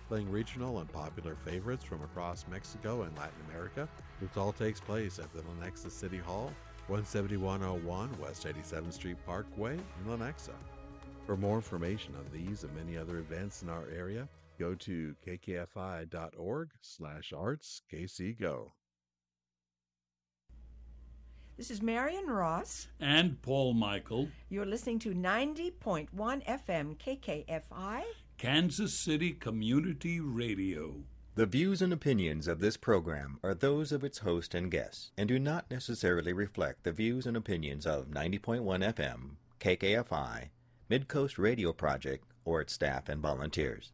playing regional and popular favorites from across Mexico and Latin America. This all takes place at the Lenexa City Hall, 17101 West 87th Street Parkway in Lenexa. For more information on these and many other events in our area, go to kkfi.org/artskcgo. This is Marion Ross. And Paul Michael. You're listening to 90.1 FM KKFI, Kansas City Community Radio. The views and opinions of this program are those of its host and guests, and do not necessarily reflect the views and opinions of 90.1 FM, KKFI, Midcoast Radio Project, or its staff and volunteers.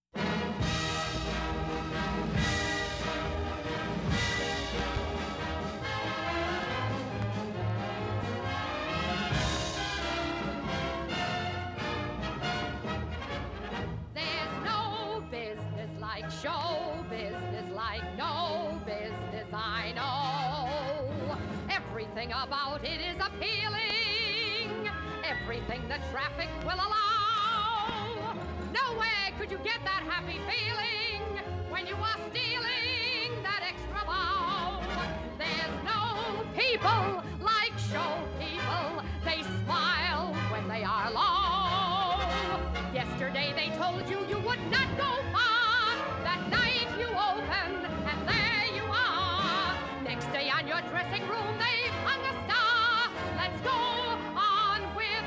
Show business like no business I know. Everything about it is appealing. Everything the traffic will allow. Nowhere could you get that happy feeling when you are stealing that extra bow. There's no people like show people. They smile when they are low. Yesterday they told you you would not go far. That night you open, and there you are. Next day on your dressing room, they've hung a star. Let's go on with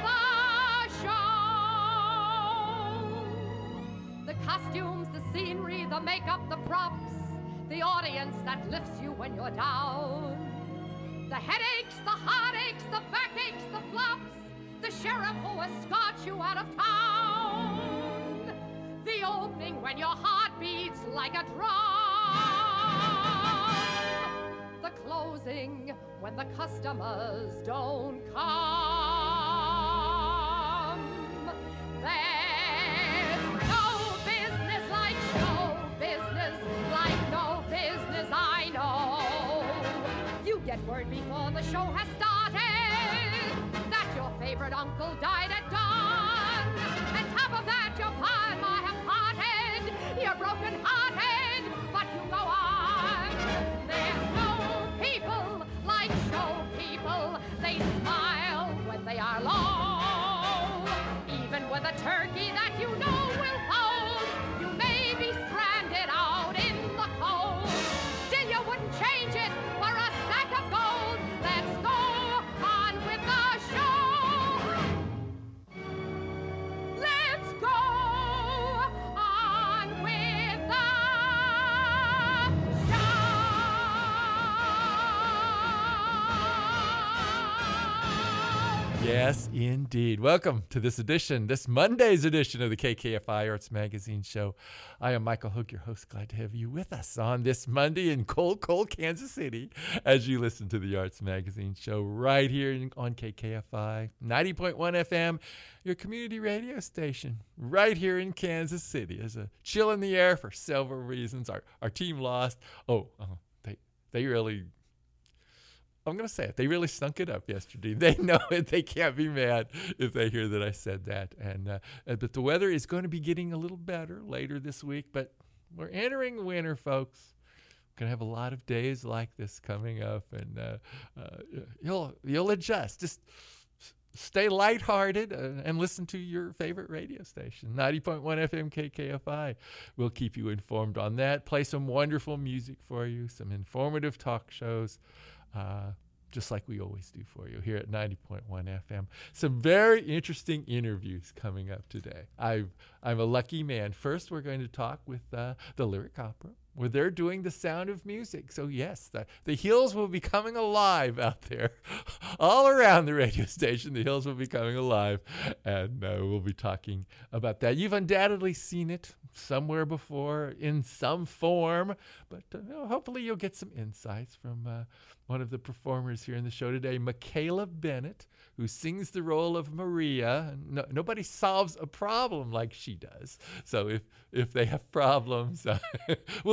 the show. The costumes, the scenery, the makeup, the props, the audience that lifts you when you're down. The headaches, the heartaches, the backaches, the flops, the sheriff who escorts you out of town. The opening when your heart beats like a drum. The closing when the customers don't come. There's no business like show business, like no business I know. You get word before the show has started that your favorite uncle died at dawn. And top of that, your partner have parted. You're broken-hearted, but you go on. There's no people like show people. They smile when they are low. Even with a turkey that you know will fold, you may be stranded out in the cold. Still, you wouldn't change it for a sack of gold. Let's go on with the show. Let's go on with the show. Yes, indeed. Welcome to this Monday's edition of the KKFI Arts Magazine Show. I am Michael Hook, your host. Glad to have you with us on this Monday in cold Kansas City as you listen to the Arts Magazine Show right here on KKFI 90.1 FM, your community radio station right here in Kansas City. There's a chill in the air for several reasons. Our team lost. They really... I'm going to say it. They really stunk it up yesterday. They know it. They can't be mad if they hear that I said that. But the weather is going to be getting a little better later this week. But we're entering winter, folks. We're going to have a lot of days like this coming up. And you'll adjust. Just stay lighthearted and listen to your favorite radio station, 90.1 FM KKFI. We'll keep you informed on that. Play some wonderful music for you, some informative talk shows. Just like we always do for you here at 90.1 FM. Some very interesting interviews coming up today. I'm a lucky man. First, we're going to talk with the Lyric Opera, where they're doing The Sound of Music. So yes, the hills will be coming alive out there. All around the radio station, the hills will be coming alive. And we'll be talking about that. You've undoubtedly seen it somewhere before in some form. But hopefully you'll get some insights from one of the performers here in the show today, Michaela Bennett, who sings the role of Maria. Nobody solves a problem like she does. So if they have problems, we'll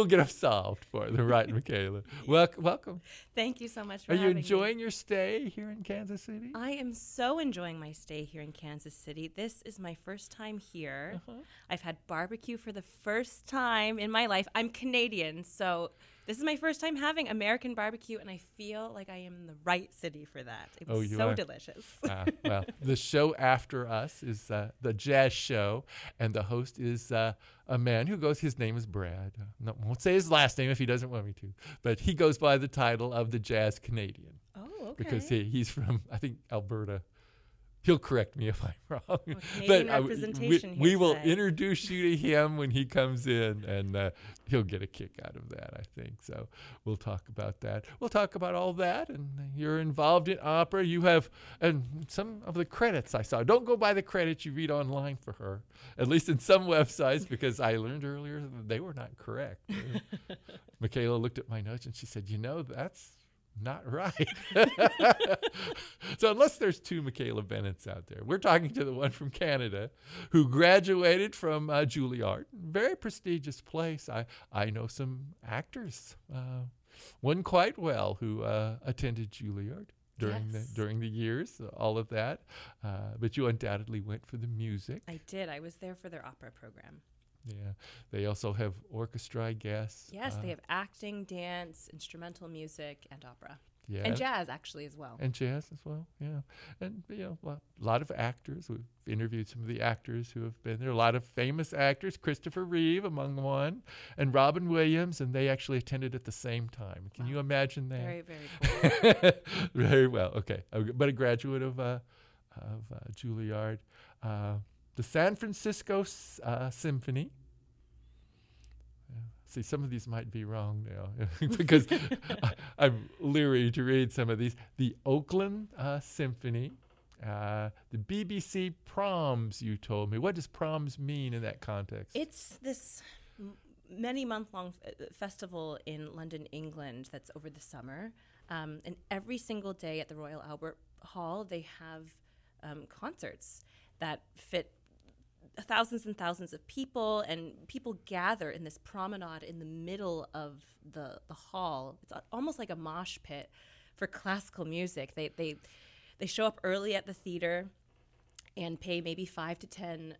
get them solved for them, right, Michaela? Welcome. Thank you so much for Are you having me. enjoying your stay here in Kansas City? I am so enjoying my stay here in Kansas City. This is my first time here. I've had barbecue for the first time in my life. I'm Canadian, so this is my first time having American barbecue, and I feel like I am in the right city for that. It was so delicious. Well, the show after us is the Jazz Show, and the host is a man who his name is Brad. No, won't say his last name if he doesn't want me to, but he goes by the title of the Jazz Canadian. Oh, okay. Because he's from, I think, Alberta. He'll correct me if I'm wrong. Canadian representation we here will today. introduce you to him when he comes in, and he'll get a kick out of that, I think. So we'll talk about that. We'll talk about all that, and you're involved in opera. You have, and some of the credits I saw. Don't go by the credits you read online for her, at least in some websites, because I learned earlier that they were not correct. Michaela looked at my notes, and she said, that's not right. So unless there's two Michaela Bennett's out there, we're talking to the one from Canada who graduated from Juilliard, very prestigious place. I know some actors, one quite well, who attended Juilliard during the years, all of that. But you undoubtedly went for the music. I did. I was there for their opera program. Yeah. They also have orchestra, I guess. Yes, they have acting, dance, instrumental music, and opera. Yeah. And jazz, actually, as well. And jazz as well, yeah. And, a lot of actors. We've interviewed some of the actors who have been there. A lot of famous actors, Christopher Reeve among one, and Robin Williams, and they actually attended at the same time. Can you imagine that? Very, very cool. Very well, okay. But a graduate of Juilliard. The San Francisco Symphony. See, some of these might be wrong now because I'm leery to read some of these. The Oakland Symphony. The BBC Proms, you told me. What does Proms mean in that context? It's this many month-long festival in London, England that's over the summer. And every single day at the Royal Albert Hall, they have concerts that fit thousands and thousands of people, and people gather in this promenade in the middle of the hall. It's almost like a mosh pit for classical music. They show up early at the theater and pay maybe £5 to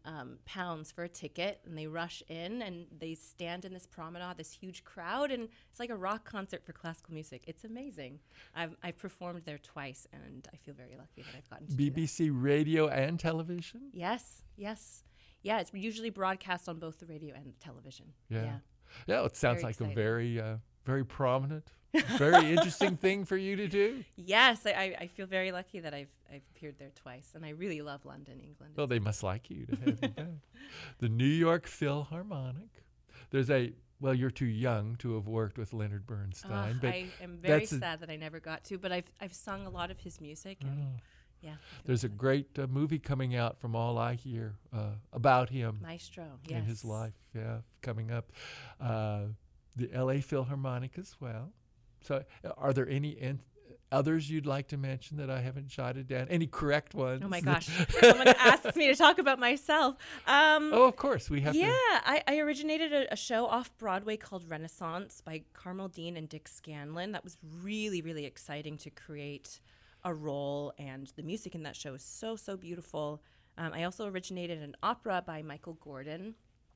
£10 for a ticket, and they rush in and they stand in this promenade, this huge crowd, and it's like a rock concert for classical music. It's amazing. I've performed there twice, and I feel very lucky that I've gotten to do that. BBC Radio and television? Yes. Yeah, it's usually broadcast on both the radio and the television. Yeah, it sounds Very like exciting. a very, very prominent, very interesting thing for you to do. Yes, I feel very lucky that I've appeared there twice, and I really love London, England. Well, they must like you to have you back. The New York Philharmonic. You're too young to have worked with Leonard Bernstein. But I am very sad that I never got to, but I've sung a lot of his music. And yeah. There's a great movie coming out from all I hear about him. Maestro, yes. And his life, coming up. The LA Philharmonic as well. So are there any others you'd like to mention that I haven't jotted down? Any correct ones? Oh my gosh. Someone asks me to talk about myself. Of course. We have to. I originated a show off Broadway called Renaissance by Carmel Dean and Dick Scanlon. That was really, really exciting to create a role, and the music in that show is so, so beautiful. I also originated an opera by Michael Gordon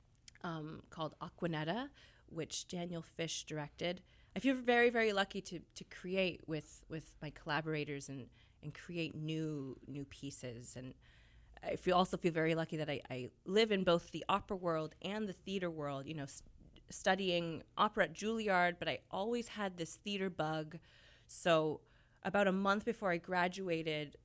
called Aquanetta, which Daniel Fish directed. I feel very, very lucky to create with my collaborators and create new pieces. And I also feel very lucky that I live in both the opera world and the theater world, studying opera at Juilliard, but I always had this theater bug. So about a month before I graduated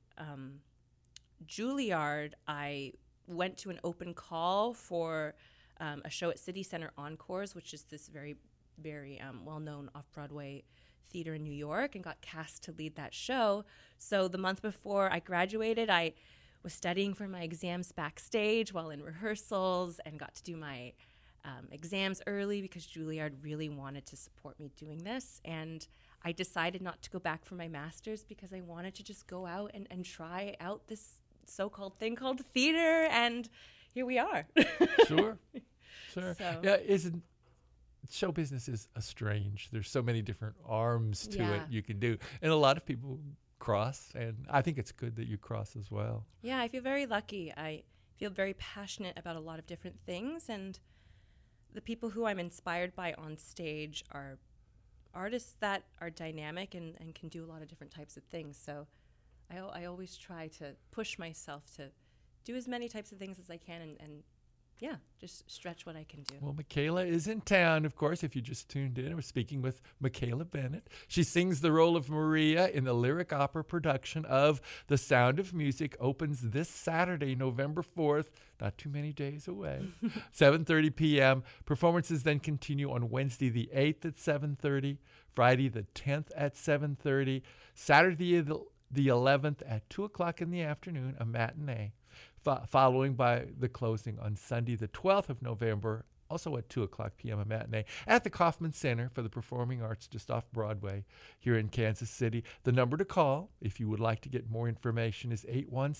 Juilliard, I went to an open call for a show at City Center Encores, which is this very, very well-known off-Broadway theater in New York, and got cast to lead that show. So the month before I graduated, I was studying for my exams backstage while in rehearsals, and got to do my exams early because Juilliard really wanted to support me doing this. And I decided not to go back for my master's because I wanted to just go out and try out this so-called thing called theater, and here we are. Sure. So. Yeah, show business is strange. There's so many different arms to Yeah. it you can do. And a lot of people cross, and I think it's good that you cross as well. Yeah, I feel very lucky. I feel very passionate about a lot of different things, and the people who I'm inspired by on stage are artists that are dynamic and can do a lot of different types of things. So I always try to push myself to do as many types of things as I can and yeah, just stretch what I can do. Well, Michaela is in town, of course, if you just tuned in. We're speaking with Michaela Bennett. She sings the role of Maria in the lyric opera production of The Sound of Music. Opens this Saturday, November 4th, not too many days away, 7:30 p.m. Performances then continue on Wednesday the 8th at 7:30, Friday the 10th at 7:30, Saturday the 11th at 2 o'clock in the afternoon, a matinee. Following by the closing on Sunday, the 12th of November, also at 2 o'clock p.m., a matinee, at the Kaufman Center for the Performing Arts just off Broadway here in Kansas City. The number to call, if you would like to get more information, is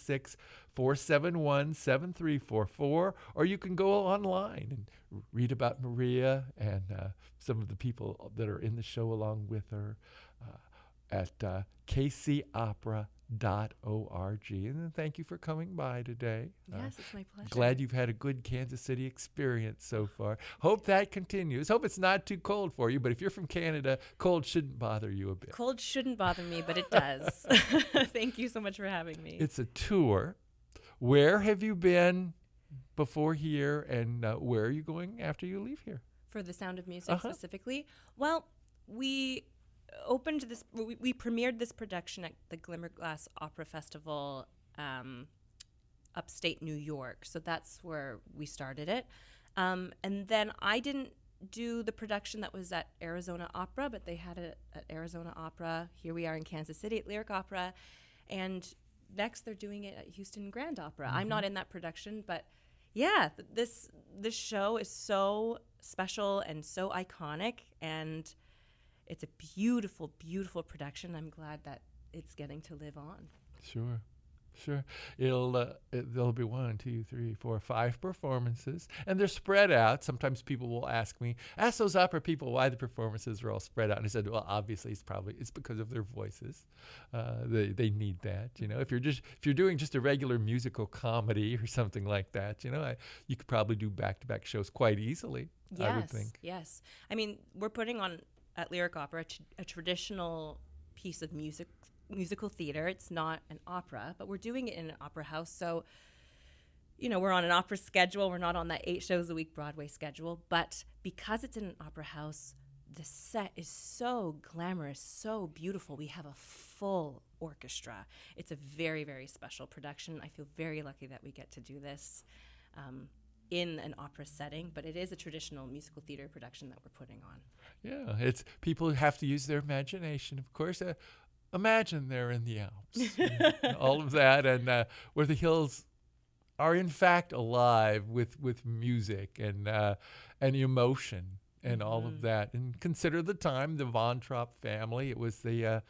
816-471-7344, or you can go online and read about Maria and some of the people that are in the show along with her at kcopera.org. And thank you for coming by today. Yes, it's my pleasure. Glad you've had a good Kansas City experience so far. Hope that continues. Hope it's not too cold for you, but if you're from Canada, cold shouldn't bother you a bit. Cold shouldn't bother me, but it does. Thank you so much for having me. It's a tour. Where have you been before here, and where are you going after you leave here? For The Sound of Music specifically? Well, we opened this, we premiered this production at the Glimmerglass Opera Festival, upstate New York. So that's where we started it. And then I didn't do the production that was at Arizona Opera, but they had it at Arizona Opera. Here we are in Kansas City at Lyric Opera. And next they're doing it at Houston Grand Opera. I'm not in that production, but yeah, this show is so special and so iconic, and it's a beautiful, beautiful production. I'm glad that it's getting to live on. Sure. There'll be 1, 2, 3, 4, 5 performances, and they're spread out. Sometimes people will ask those opera people why the performances are all spread out. And I said, well, obviously it's because of their voices. They need that. If you're doing just a regular musical comedy or something like that, you could probably do back-to-back shows quite easily. I would think. Yes. I mean, we're putting on at Lyric Opera a traditional piece of musical theater. It's not an opera, but we're doing it in an opera house. So, we're on an opera schedule. We're not on that 8 shows a week Broadway schedule. But because it's in an opera house, the set is so glamorous, so beautiful. We have a full orchestra. It's a very, very special production. I feel very lucky that we get to do this in an opera setting, but it is a traditional musical theater production that we're putting on. Yeah, it's people have to use their imagination, of course. Imagine they're in the Alps, all of that, and where the hills are in fact alive with music and emotion and all of that. And consider the time, the Von Trapp family. It was the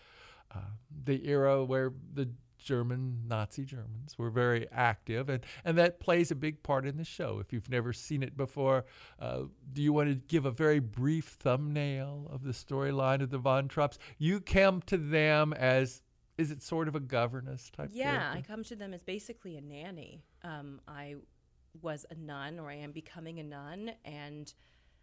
era where the Nazi Germans were very active, and that plays a big part in the show. If you've never seen it before, do you want to give a very brief thumbnail of the storyline of the Von Trapps? You come to them as, is it sort of a governess type Yeah, character? I come to them as basically a nanny. I was a nun, or I am becoming a nun, and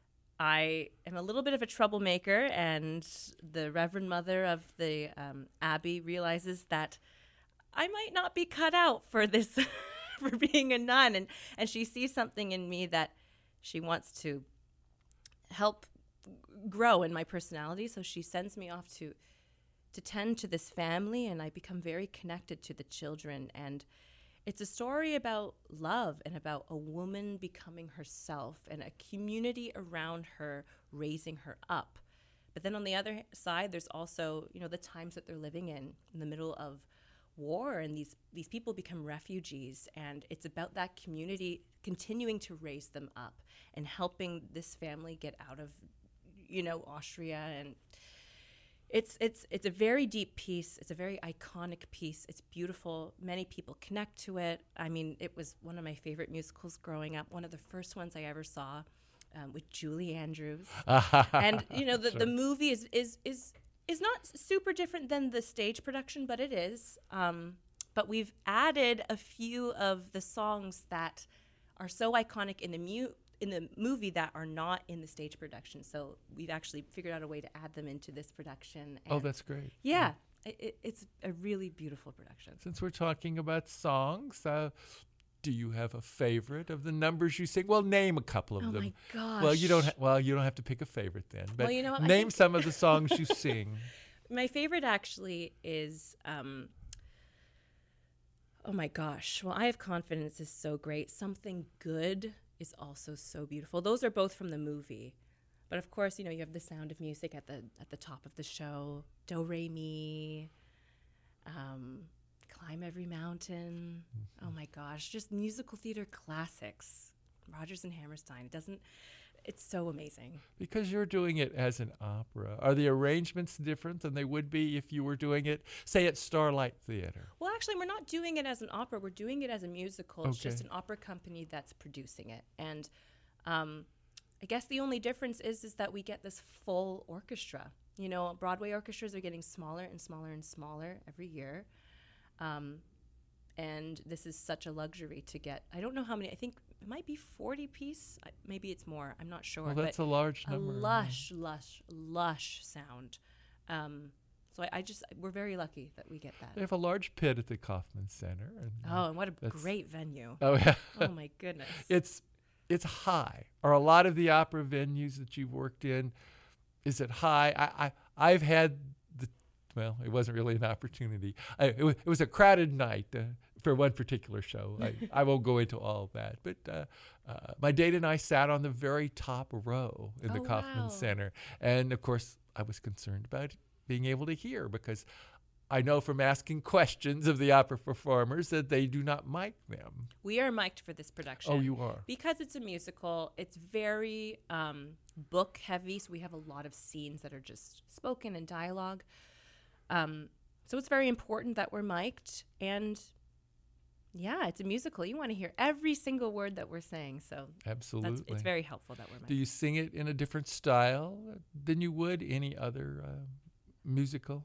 I am a little bit of a troublemaker, and the Reverend Mother of the Abbey realizes that I might not be cut out for this, for being a nun. And she sees something in me that she wants to help grow in my personality. So she sends me off to tend to this family, and I become very connected to the children. And it's a story about love and about a woman becoming herself and a community around her raising her up. But then on the other side, there's also, the times that they're living in the middle of war, and these people become refugees, and it's about that community continuing to raise them up and helping this family get out of Austria. And it's a very deep piece. It's a very iconic piece. It's beautiful. Many people connect to it. I mean, it was one of my favorite musicals growing up, one of the first ones I ever saw. with Julie Andrews. And the movie is not super different than the stage production, but it is. But we've added a few of the songs that are so iconic in the movie that are not in the stage production. So we've actually figured out a way to add them into this production. Oh, that's great. Yeah, it's a really beautiful production. Since we're talking about songs, do you have a favorite of the numbers you sing? Well, name a couple of them. Oh my gosh. Well, you don't have to pick a favorite then. But Well, you know what, I name think- some of the songs you sing. My favorite actually is, oh my gosh. Well, I Have Confidence is so great. Something Good is also so beautiful. Those are both from the movie. But of course, you have The Sound of Music at the top of the show. Do Re Mi. Climb Every Mountain. Oh my gosh, just musical theater classics. Rodgers and Hammerstein. It's so amazing. Because you're doing it as an opera, are the arrangements different than they would be if you were doing it, say, at Starlight Theater? Well, actually, we're not doing it as an opera. We're doing it as a musical. It's just Okay. an opera company that's producing it. And I guess the only difference is that we get this full orchestra. Broadway orchestras are getting smaller and smaller and smaller every year. And this is such a luxury to get. I don't know how many. I think it might be 40 piece. Maybe it's more. I'm not sure. Well, that's but a large number. lush sound. So we're very lucky that we get They that. have a large pit at the Kaufman Center. Oh, and what a that's- Great venue. Oh, yeah. Oh my goodness. It's high. Are a lot of the opera venues that you've worked in, is it high? I've had it wasn't really an opportunity. It was a crowded night for one particular show. I won't go into all of that. But my date and I sat on the very top row in the Oh, Kaufman wow. Center. And, of course, I was concerned about being able to hear because I know from asking questions of the opera performers that they do not mic them. We are mic'd for this production. Oh, you are? Because it's a musical, it's very book heavy, so we have a lot of scenes that are just spoken and dialogue. So it's very important that we're mic'd, and yeah, it's a musical. You want to hear every single word that we're saying, so Absolutely. it's very helpful that we're mic'd. Do you sing it in a different style than you would any other musical?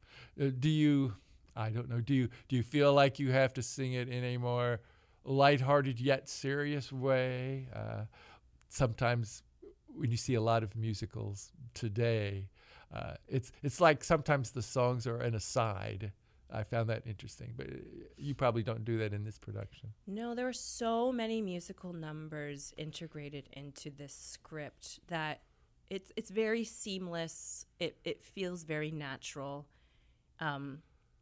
I don't know, do you feel like you have to sing it in a more lighthearted yet serious way? Sometimes when you see a lot of musicals today, it's like sometimes the songs are an aside. I found that interesting, but you probably don't do that in this production. No, there are so many musical numbers integrated into this script that it's very seamless. It feels very natural. And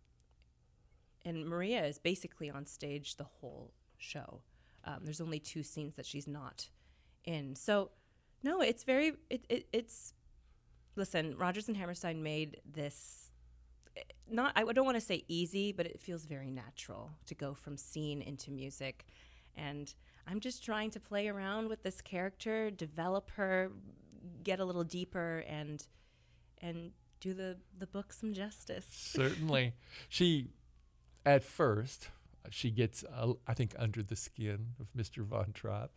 Maria is basically on stage the whole show. There's only 2 scenes that she's not in. So, no, it's very, it's, listen, Rodgers and Hammerstein made this, I don't want to say easy, but it feels very natural to go from scene into music. And I'm just trying to play around with this character, develop her, get a little deeper, and do the book some justice. Certainly. At first, she gets, I think, under the skin of Mr. Von Trapp.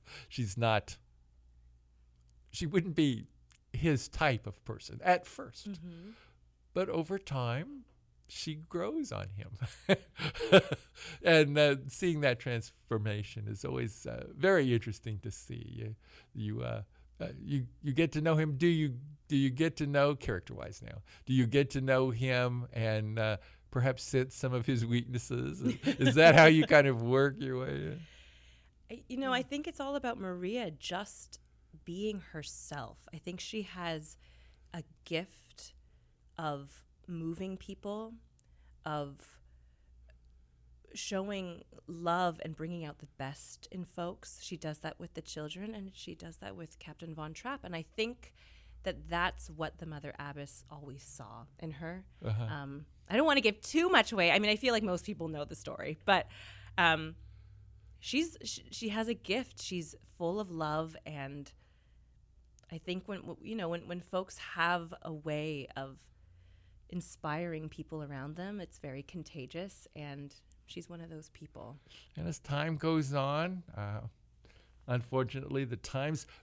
She wouldn't be his type of person at first. Mm-hmm. But over time, she grows on him. And seeing that transformation is always very interesting to see. You get to know him. Do you get to know, character-wise now, do you get to know him and perhaps sense some of his weaknesses? Is that how you kind of work your way in? I think it's all about Maria just being herself. I think she has a gift of moving people, of showing love and bringing out the best in folks. She does that with the children, and she does that with Captain Von Trapp. And I think that's what the Mother Abbess always saw in her. Uh-huh. I don't want to give too much away. I mean, I feel like most people know the story, but she has a gift. She's full of love, and I think when folks have a way of inspiring people around them, it's very contagious, and she's one of those people. And as time goes on, unfortunately, the times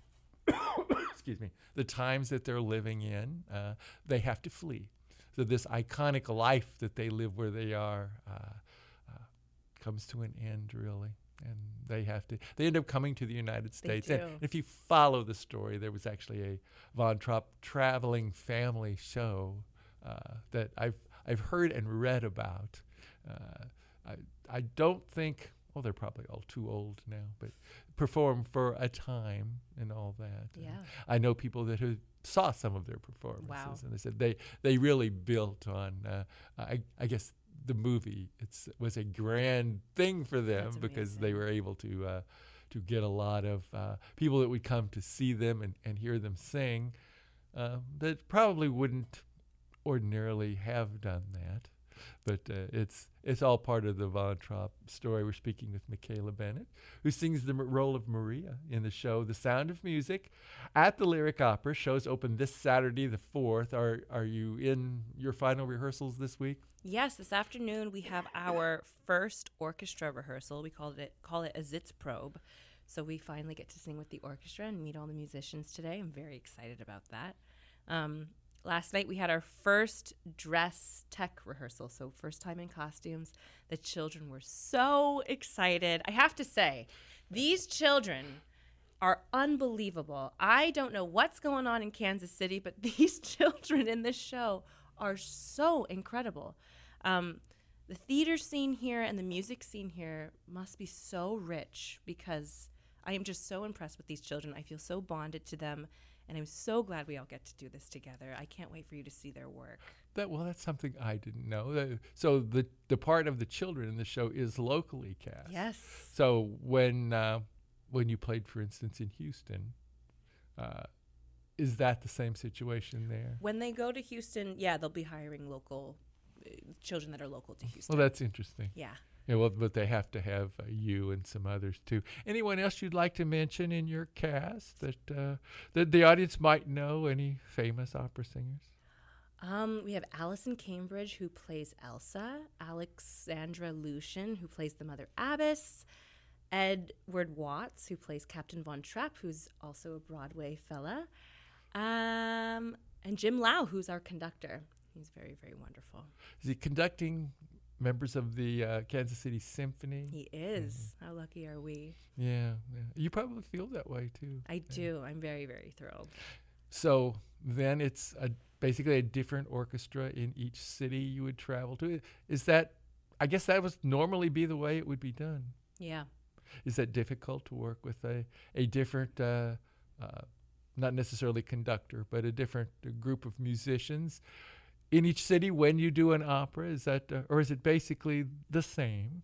excuse me, the times that they're living in, they have to flee. So this iconic life that they live where they are comes to an end, really. And they end up coming to the United States. And if you follow the story, there was actually a Von Trapp traveling family show that I've heard and read about. I don't think, well, they're probably all too old now, but perform for a time and all that. Yeah. I know people that who saw some of their performances, Wow. and they said they really built on, I guess, the movie. Was a grand thing for them. That's because they amazing. were able to get a lot of people that would come to see them and hear them sing that probably wouldn't ordinarily have done that. But it's all part of the Von Trapp story. We're speaking with Michaela Bennett, who sings the role of Maria in the show The Sound of Music at the Lyric Opera. Shows open this Saturday, the 4th. Are you in your final rehearsals this week? Yes, this afternoon we have our first orchestra rehearsal. We call it a Sitzprobe. So we finally get to sing with the orchestra and meet all the musicians today. I'm very excited about that. Last night we had our first dress tech rehearsal, so first time in costumes. The children were so excited. I have to say, these children are unbelievable. I don't know what's going on in Kansas City, but these children in this show are so incredible. The theater scene here and the music scene here must be so rich because I am just so impressed with these children. I feel so bonded to them. And I'm so glad we all get to do this together. I can't wait for you to see their work. That's something I didn't know. So the part of the children in the show is locally cast. Yes. So when you played, for instance, in Houston, is that the same situation there? When they go to Houston, yeah, they'll be hiring local children that are local to Houston. Well, that's interesting. Yeah. Yeah, well, but they have to have you and some others too. Anyone else you'd like to mention in your cast that the audience might know? Any famous opera singers? We have Alison Cambridge, who plays Elsa, Alexandra Lucian, who plays the Mother Abbess, Edward Watts, who plays Captain Von Trapp, who's also a Broadway fella, and Jim Lau, who's our conductor. He's very, very wonderful. Is he conducting members of the Kansas City Symphony? He is. How lucky are we? Yeah. You probably feel that way too. I do. I'm very, very thrilled. So then it's basically a different orchestra in each city you would travel to. Is that, I guess that would normally be the way it would be done. Yeah. Is that difficult to work with a different, not necessarily conductor, but a different group of musicians in each city when you do an opera? Is that, or is it basically the same?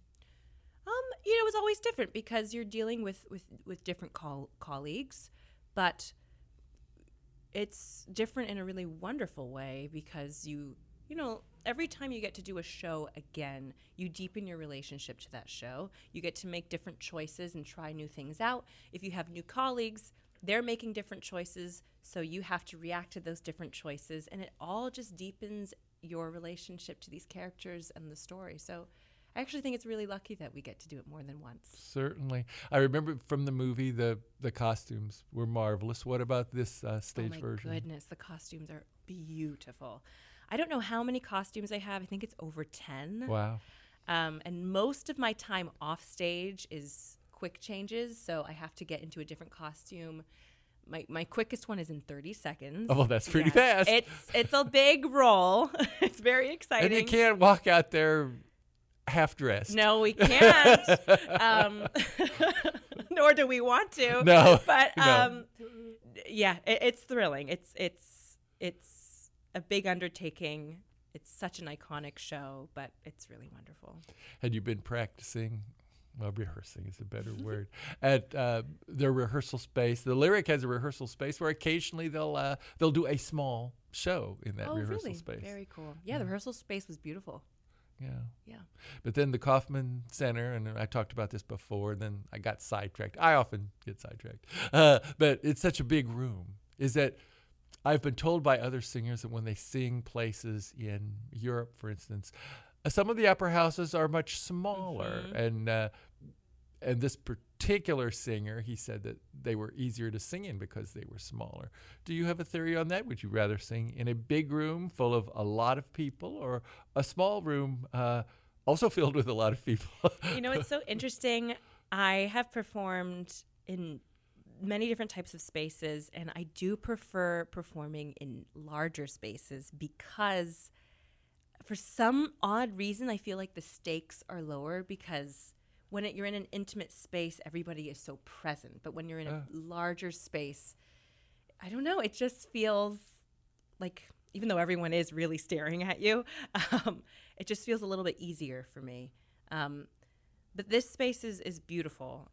It was always different because you're dealing with different colleagues, but it's different in a really wonderful way because you know, every time you get to do a show again, you deepen your relationship to that show. You get to make different choices and try new things out. If you have new colleagues, they're making different choices, so you have to react to those different choices, and it all just deepens your relationship to these characters and the story. So I actually think it's really lucky that we get to do it more than once. Certainly. I remember from the movie, the costumes were marvelous. What about this stage version? Oh my goodness, the costumes are beautiful. I don't know how many costumes they have. I think it's over 10. Wow. And most of my time off stage is quick changes, so I have to get into a different costume. My quickest one is in 30 seconds. Oh, well, that's pretty fast. It's a big role. It's very exciting. And you can't walk out there half dressed. No, we can't. Nor do we want to. No. But no. Yeah, it's thrilling. It's a big undertaking. It's such an iconic show, but it's really wonderful. Had you been practicing? Well, rehearsing is a better word. At their rehearsal space, the Lyric has a rehearsal space where occasionally they'll do a small show in that rehearsal really? space. Very cool. Yeah, the rehearsal space was beautiful. Yeah. But then the Kaufman Center, and I talked about this before, and then I got sidetracked. I often get sidetracked. But it's such a big room. Is that I've been told by other singers that when they sing places in Europe, for instance, some of the opera houses are much smaller, and this particular singer, he said that they were easier to sing in because they were smaller. Do you have a theory on that? Would you rather sing in a big room full of a lot of people or a small room also filled with a lot of people? You know, it's so interesting. I have performed in many different types of spaces, and I do prefer performing in larger spaces because for some odd reason, I feel like the stakes are lower because when you're in an intimate space, everybody is so present. But when you're in a larger space, I don't know, it just feels like, even though everyone is really staring at you, it just feels a little bit easier for me. But this space is beautiful.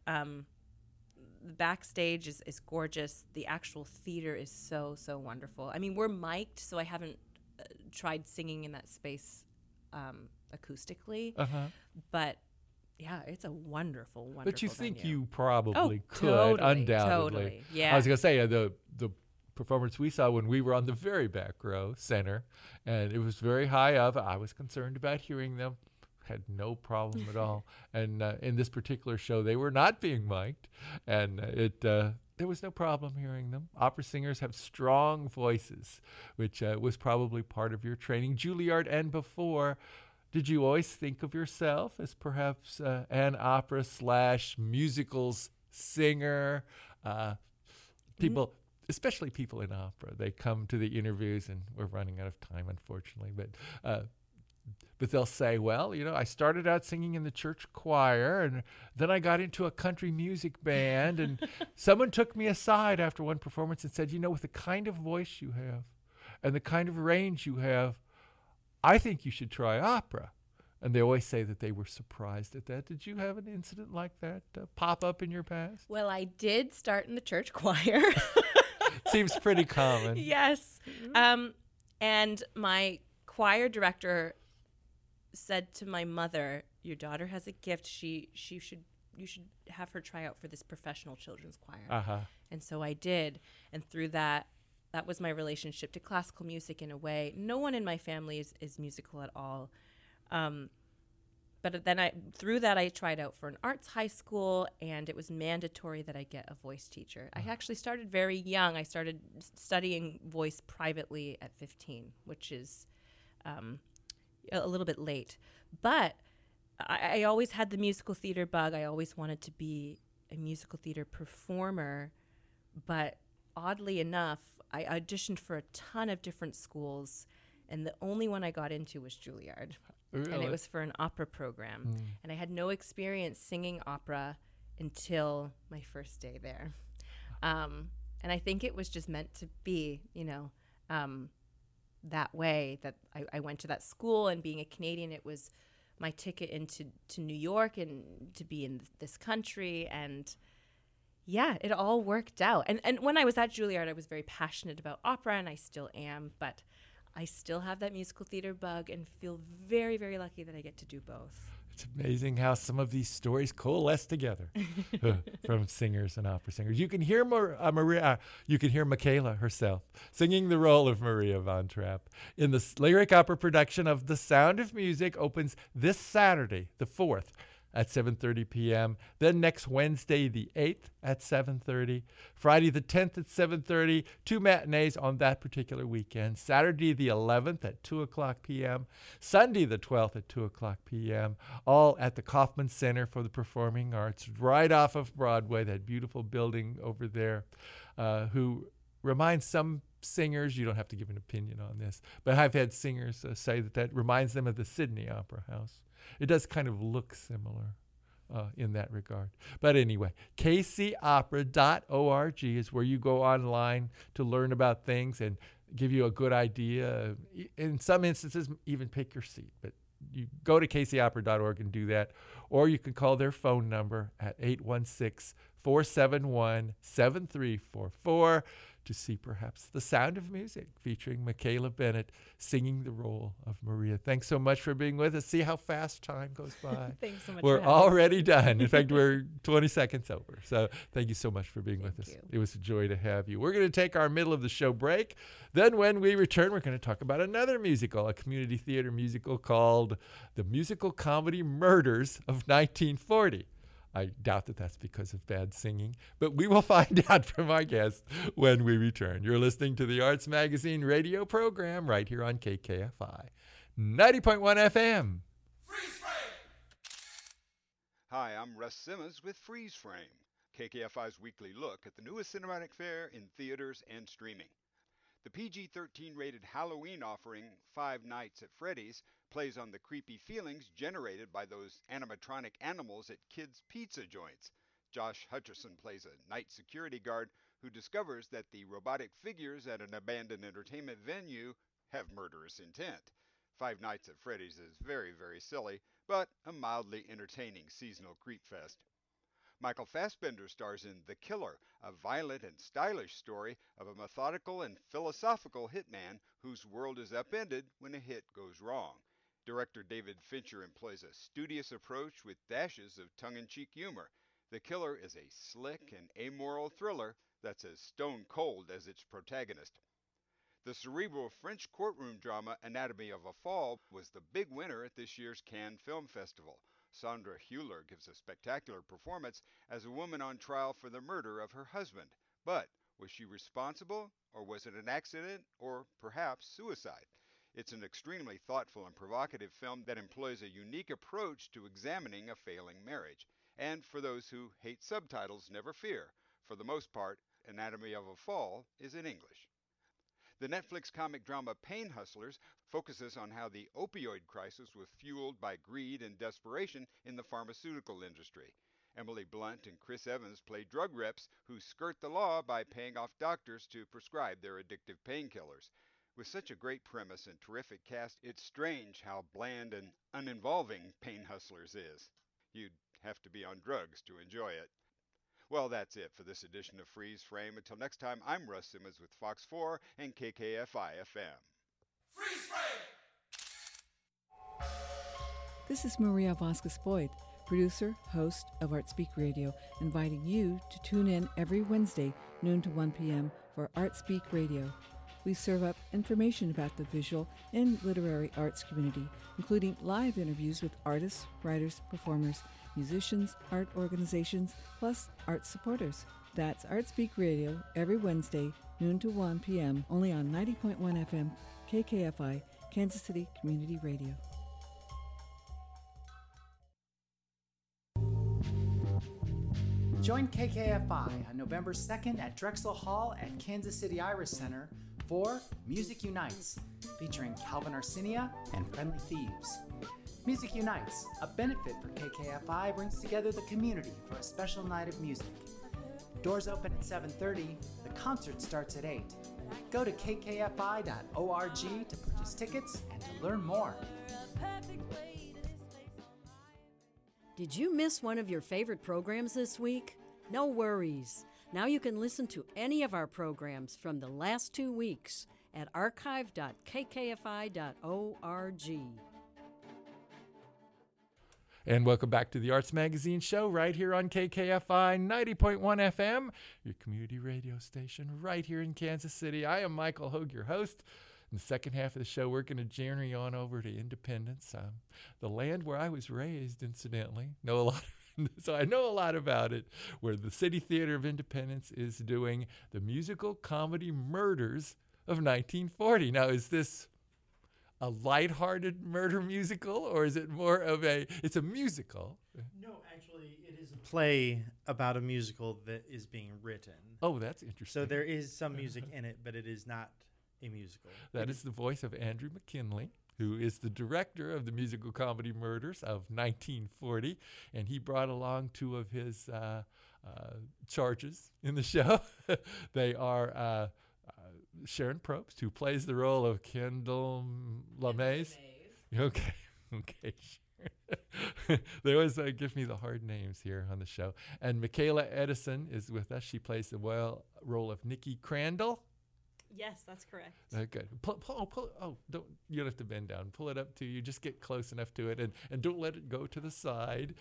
The backstage is gorgeous. The actual theater is so, so wonderful. I mean, we're mic'd, so I haven't tried singing in that space acoustically. But yeah, it's a wonderful, wonderful But you think venue. you probably could, totally, undoubtedly. totally. Yeah. I was going to say, the performance we saw when we were on the very back row center, and it was very high up. I was concerned about hearing them. Had no problem at all. And in this particular show, they were not being mic'd, and there was no problem hearing them. Opera singers have strong voices, which was probably part of your training. Juilliard and before, did you always think of yourself as perhaps an opera / musicals singer? People, especially people in opera, they come to the interviews, and we're running out of time, unfortunately, but they'll say, well, you know, I started out singing in the church choir, and then I got into a country music band, and someone took me aside after one performance and said, you know, with the kind of voice you have and the kind of range you have, I think you should try opera. And they always say that they were surprised at that. Did you have an incident like that pop up in your past? Well, I did start in the church choir. Seems pretty common. Yes. And my choir director said to my mother, your daughter has a gift. You should have her try out for this professional children's choir. And so I did. And through that was my relationship to classical music in a way. No one in my family is musical at all. But then through that, I tried out for an arts high school, and it was mandatory that I get a voice teacher. I actually started very young. I started studying voice privately at 15, which is a little bit late. But I always had the musical theater bug. I always wanted to be a musical theater performer. But oddly enough, I auditioned for a ton of different schools, and the only one I got into was Juilliard. Really? And it was for an opera program. And I had no experience singing opera until my first day there. And I think it was just meant to be, you know, that way, that I went to that school, and being a Canadian, it was my ticket into New York and to be in this country. And yeah, it all worked out. And when I was at Juilliard, I was very passionate about opera, and I still am, but I still have that musical theater bug and feel very, very lucky that I get to do both. It's amazing how some of these stories coalesce together from singers and opera singers. You can hear Maria. You can hear Michaela herself singing the role of Maria von Trapp in the lyric opera production of The Sound of Music. Opens this Saturday, the 4th, at 7:30 p.m. Then next Wednesday, the 8th, at 7:30. Friday, the 10th, at 7:30. 2 matinees on that particular weekend. Saturday, the 11th, at 2 o'clock p.m. Sunday, the 12th, at 2 o'clock p.m. All at the Kaufman Center for the Performing Arts, right off of Broadway, that beautiful building over there, who reminds some singers, you don't have to give an opinion on this, but I've had singers say that reminds them of the Sydney Opera House. It does kind of look similar in that regard. But anyway, kcopera.org is where you go online to learn about things and give you a good idea. In some instances, even pick your seat. But you go to kcopera.org and do that. Or you can call their phone number at 816-471-7344 to see perhaps The Sound of Music featuring Michaela Bennett singing the role of Maria. Thanks so much for being with us. See how fast time goes by. Thanks so much. We're already done. In fact, we're 20 seconds over. So thank you so much for being with us. you. It was a joy to have you. We're going to take our middle of the show break. Then when we return, we're going to talk about another musical, a community theater musical called The Musical Comedy Murders of 1940. I doubt that that's because of bad singing, but we will find out from our guests when we return. You're listening to the Arts Magazine radio program right here on KKFI 90.1 FM. Freeze Frame! Hi, I'm Russ Simmons with Freeze Frame, KKFI's weekly look at the newest cinematic fare in theaters and streaming. The PG-13 rated Halloween offering Five Nights at Freddy's plays on the creepy feelings generated by those animatronic animals at kids' pizza joints. Josh Hutcherson plays a night security guard who discovers that the robotic figures at an abandoned entertainment venue have murderous intent. Five Nights at Freddy's is very, very silly, but a mildly entertaining seasonal creep fest. Michael Fassbender stars in The Killer, a violent and stylish story of a methodical and philosophical hitman whose world is upended when a hit goes wrong. Director David Fincher employs a studious approach with dashes of tongue-in-cheek humor. The Killer is a slick and amoral thriller that's as stone cold as its protagonist. The cerebral French courtroom drama Anatomy of a Fall was the big winner at this year's Cannes Film Festival. Sandra Hüller gives a spectacular performance as a woman on trial for the murder of her husband. But was she responsible, or was it an accident, or perhaps suicide? It's an extremely thoughtful and provocative film that employs a unique approach to examining a failing marriage. And for those who hate subtitles, never fear. For the most part, Anatomy of a Fall is in English. The Netflix comic drama Pain Hustlers focuses on how the opioid crisis was fueled by greed and desperation in the pharmaceutical industry. Emily Blunt and Chris Evans play drug reps who skirt the law by paying off doctors to prescribe their addictive painkillers. With such a great premise and terrific cast, it's strange how bland and uninvolving Pain Hustlers is. You'd have to be on drugs to enjoy it. Well, that's it for this edition of Freeze Frame. Until next time, I'm Russ Simmons with Fox 4 and KKFI-FM. Freeze Frame! This is Maria Vasquez-Boyd, producer, host of ArtSpeak Radio, inviting you to tune in every Wednesday, noon to 1 p.m. for ArtSpeak Radio. We serve up information about the visual and literary arts community, including live interviews with artists, writers, performers, musicians, art organizations, plus art supporters. That's ArtSpeak Radio every Wednesday, noon to 1 p.m., only on 90.1 FM, KKFI, Kansas City Community Radio. Join KKFI on November 2nd at Drexel Hall at Kansas City Iris Center for Music Unites, featuring Calvin Arsinia and Friendly Thieves. Music Unites, a benefit for KKFI, brings together the community for a special night of music. Doors open at 7:30. The concert starts at 8. Go to kkfi.org to purchase tickets and to learn more. Did you miss one of your favorite programs this week? No worries. Now you can listen to any of our programs from the last 2 weeks at archive.kkfi.org. And welcome back to the Arts Magazine show right here on KKFI 90.1 FM, your community radio station right here in Kansas City. I am Michael Hogue, your host. In the second half of the show, we're going to journey on over to Independence, the land where I was raised, incidentally. So I know a lot about it, where the City Theater of Independence is doing the musical comedy Murders of 1940. Now, is this a lighthearted murder musical, or is it more of it's a musical? No, actually, it is a play about a musical that is being written. Oh, that's interesting. So there is some music in it, but it is not a musical. That is the voice of Andrew McKinley, who is the director of the musical comedy Murders of 1940, and he brought along two of his charges in the show. They are Sharon Probst, who plays the role of Kendall LeMays. Okay, Sharon. They always give me the hard names here on the show. And Michaela Edison is with us. She plays the role of Nikki Crandall. Yes, that's correct. Good. You don't have to bend down. Pull it up to you. Just get close enough to it, and don't let it go to the side.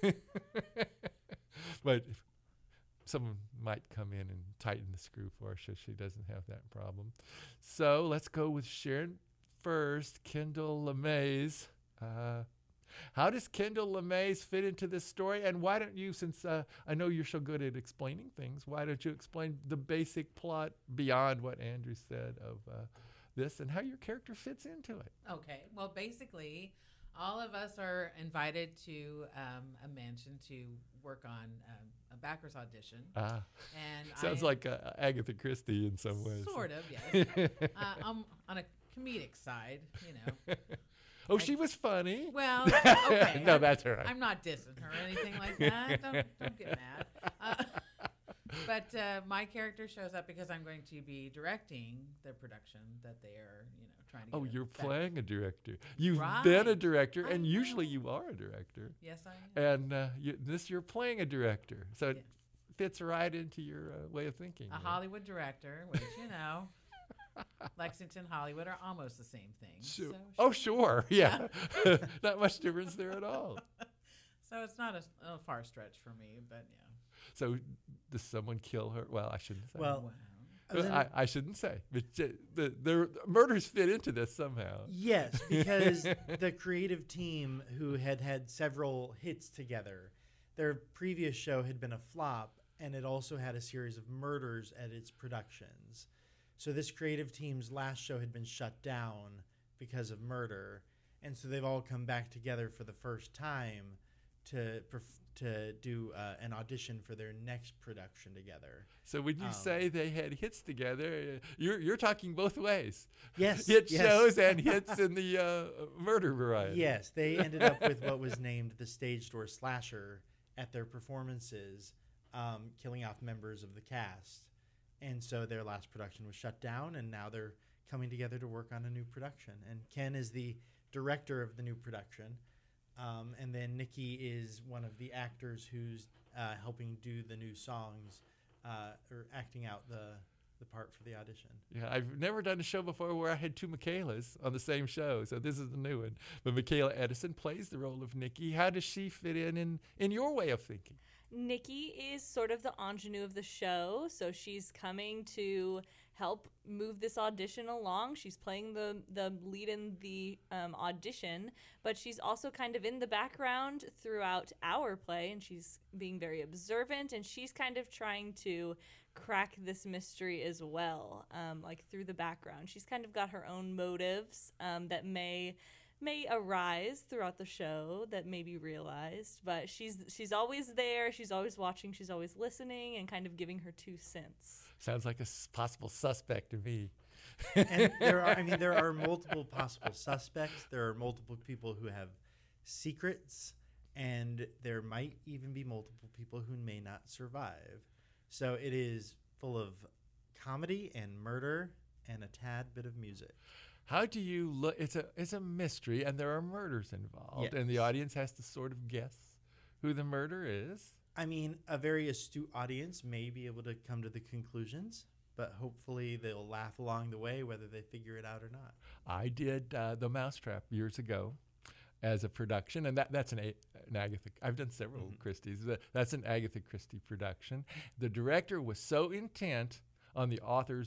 But someone might come in and tighten the screw for her so she doesn't have that problem. So let's go with Sharon first. Kendall LeMays. How does Kendall LeMays fit into this story? And why don't you, since I know you're so good at explaining things, why don't you explain the basic plot beyond what Andrew said of this and how your character fits into it? Okay. Well, basically, all of us are invited to a mansion to work on a backers audition. And sounds like Agatha Christie in some ways. Sort of, yes. I'm on a comedic side, you know. Oh, she was funny. Well, okay. No, that's all right. I'm not dissing her or anything like that. Don't get mad. But my character shows up because I'm going to be directing the production that they are, you know, trying to get. Oh, you're back. playing a director. You've Right. been a director, and usually you are a director. Yes, I am. And you're playing a director, so it fits right into your way of thinking. A Hollywood director, which, you know, Lexington, Hollywood are almost the same thing. Sure. So Oh, sure. Yeah. Not much difference there at all. So it's not a far stretch for me, but yeah. So does someone kill her? Well, I shouldn't say. Well, I shouldn't say. But the murders fit into this somehow. Yes, because the creative team who had several hits together, their previous show had been a flop, and it also had a series of murders at its productions. So this creative team's last show had been shut down because of murder, and so they've all come back together for the first time to do an audition for their next production together. So when you say they had hits together, you're talking both ways. Yes, hit shows and hits in the murder variety. Yes, they ended up with what was named the Stage Door Slasher at their performances, killing off members of the cast. And so their last production was shut down, and now they're coming together to work on a new production. And Ken is the director of the new production. And then Nikki is one of the actors who's helping do the new songs or acting out the part for the audition. Yeah, I've never done a show before where I had two Michaelas on the same show, so this is a new one. But Michaela Edison plays the role of Nikki. How does she fit in your way of thinking? Nikki is sort of the ingenue of the show, so she's coming to help move this audition along. She's playing the lead in the audition, but she's also kind of in the background throughout our play, and she's being very observant, and she's kind of trying to crack this mystery as well, like through the background. She's kind of got her own motives that may arise throughout the show that may be realized, but she's always there, she's always watching, she's always listening, and kind of giving her 2 cents. Sounds like a possible suspect to me. And there are multiple possible suspects. There are multiple people who have secrets, and there might even be multiple people who may not survive. So it is full of comedy and murder and a tad bit of music. How do you look? It's a mystery, and there are murders involved, Yes. and the audience has to sort of guess who the murderer is. I mean, a very astute audience may be able to come to the conclusions, but hopefully they'll laugh along the way, whether they figure it out or not. I did The Mousetrap years ago as a production, and that's an Agatha. I've done several Christies. That's an Agatha Christie production. The director was so intent on the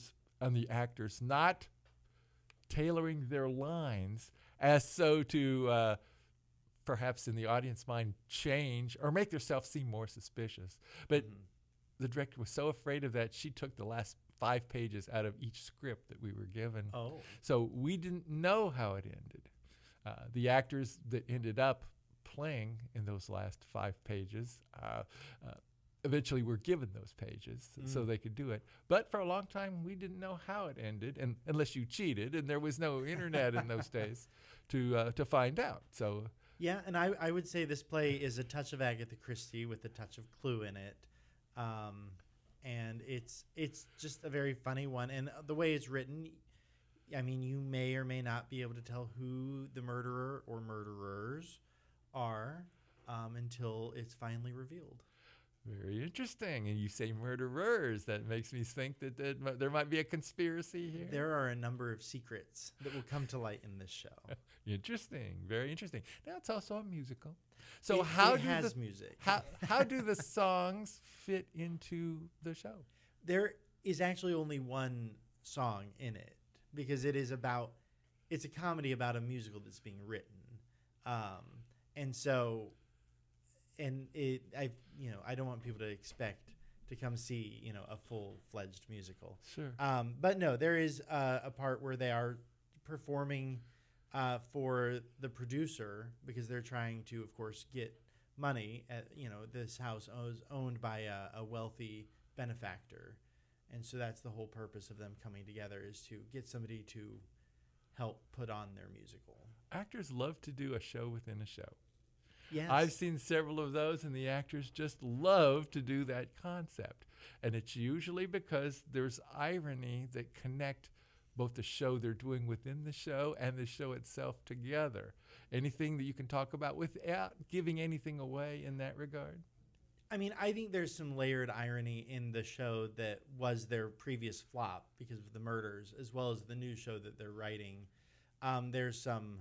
actors not tailoring their lines as so to perhaps in the audience mind change or make themselves seem more suspicious. But the director was so afraid of that, she took the last 5 pages out of each script that we were given. Oh. So we didn't know how it ended. The actors that ended up playing in those last 5 pages eventually were given those pages so they could do it. But for a long time, we didn't know how it ended, and unless you cheated, and there was no internet in those days to find out. So yeah, and I would say this play is a touch of Agatha Christie with a touch of Clue in it. And it's just a very funny one. And the way it's written, I mean, you may or may not be able to tell who the murderer or murderers are until it's finally revealed. very interesting. And you say murderers. That makes me think that there might be a conspiracy here. There are a number of secrets that will come to light in this show. Interesting. Very interesting. Now, it's also a musical. So It how has music. How do the songs fit into the show? There is actually only one song in it because it's a comedy about a musical that's being written. And so, and I don't want people to expect to come see, a full-fledged musical. Sure. But no, there is a part where they are performing for the producer because they're trying to, of course, get money. This house is owned by a wealthy benefactor. And so that's the whole purpose of them coming together, is to get somebody to help put on their musical. Actors love to do a show within a show. Yes. I've seen several of those, and the actors just love to do that concept. And it's usually because there's irony that connect both the show they're doing within the show and the show itself together. Anything that you can talk about without giving anything away in that regard? I mean, I think there's some layered irony in the show that was their previous flop because of the murders, as well as the new show that they're writing. There's some,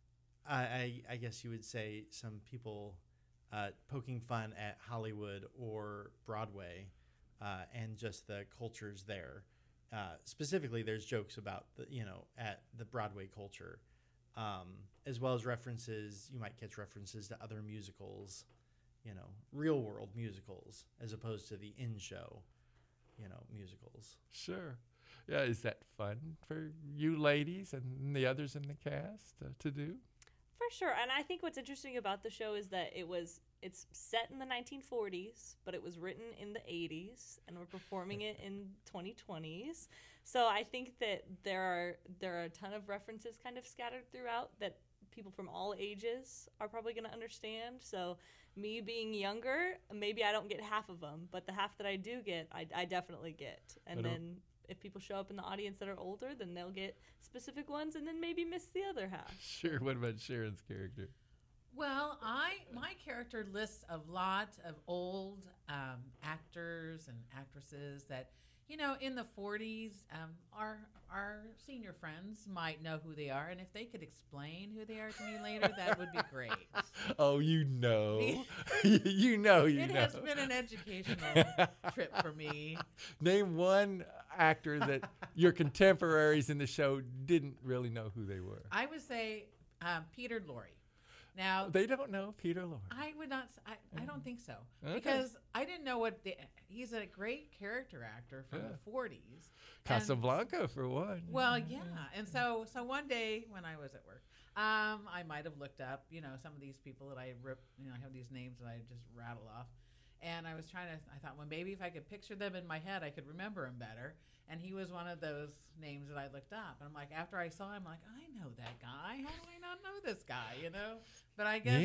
I guess you would say, some people poking fun at Hollywood or Broadway and just the cultures there. Specifically, there's jokes about at the Broadway culture, as well as references. You might catch references to other musicals, real world musicals, as opposed to the in-show, musicals. Sure. Yeah, is that fun for you ladies and the others in the cast to do? For sure. And I think what's interesting about the show is that it's set in the 1940s, but it was written in the 80s, and we're performing it in 2020s. So I think that there are a ton of references kind of scattered throughout that people from all ages are probably going to understand. So me being younger, maybe I don't get half of them, but the half that I do get, I definitely get. And then if people show up in the audience that are older, then they'll get specific ones and then maybe miss the other half. Sure. What about Sharon's character? Well, my character lists a lot of old actors and actresses that, in the 40s, our senior friends might know who they are, and if they could explain who they are to me later, that would be great. Oh, you know. It has been an educational trip for me. Name one actor that your contemporaries in the show didn't really know who they were. I would say Peter Lorre. Now they don't know Peter Lorre. I would not. I don't think so, because I didn't know he's a great character actor from the 40s. Casablanca for one. Well, yeah, and so one day when I was at work, I might have looked up, some of these people that I have these names that I just rattle off, and I thought, well, maybe if I could picture them in my head, I could remember them better. And he was one of those names that I looked up. And I'm like, after I saw him, I know that guy. How do I not know this guy, But I guess,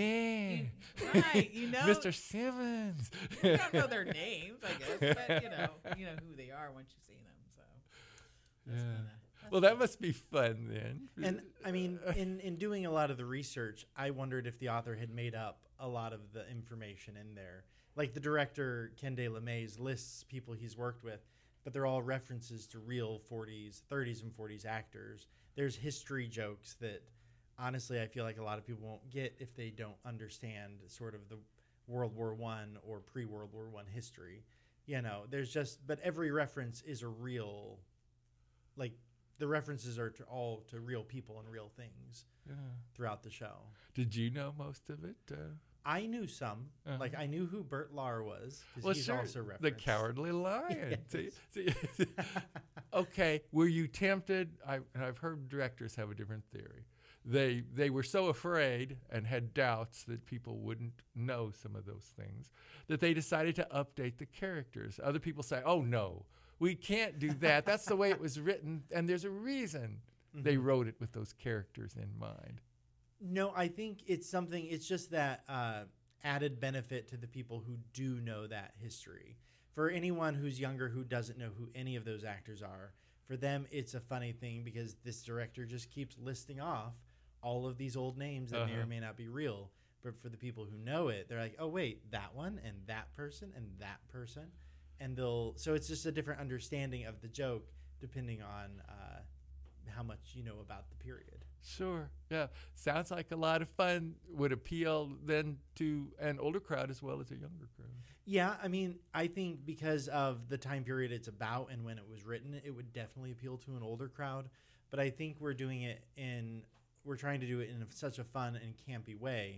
Mr. Simmons. You don't know their names, I guess. But, you know who they are once you see them. So, well, that must be fun then. And, I mean, in doing a lot of the research, I wondered if the author had made up a lot of the information in there. Like the director, Ken De La Maze, lists people he's worked with, but they're all references to real 30s and 40s actors. There's history jokes that, honestly, I feel like a lot of people won't get if they don't understand sort of the World War I or pre-World War I history. But every reference is a real, the references are to real people and real things throughout the show. Did you know most of it? I knew some. I knew who Bert Lahr was. Well, he's sure, also referenced. the Cowardly Lion. Yes. See, okay, were you tempted? I've heard directors have a different theory. They were so afraid and had doubts that people wouldn't know some of those things that they decided to update the characters. Other people say, oh, no, we can't do that. That's the way it was written, and there's a reason they wrote it with those characters in mind. No, I think it's just that added benefit to the people who do know that history. For anyone who's younger who doesn't know who any of those actors are, for them it's a funny thing because this director just keeps listing off all of these old names that may or may not be real. But for the people who know it, they're like, oh, wait, that one and that person and that person. And so it's just a different understanding of the joke depending on how much you know about the period. Sure. Yeah. Sounds like a lot of fun. Would appeal then to an older crowd as well as a younger crowd. Yeah. I mean, I think because of the time period it's about and when it was written, it would definitely appeal to an older crowd. But I think we're trying to do it in such a fun and campy way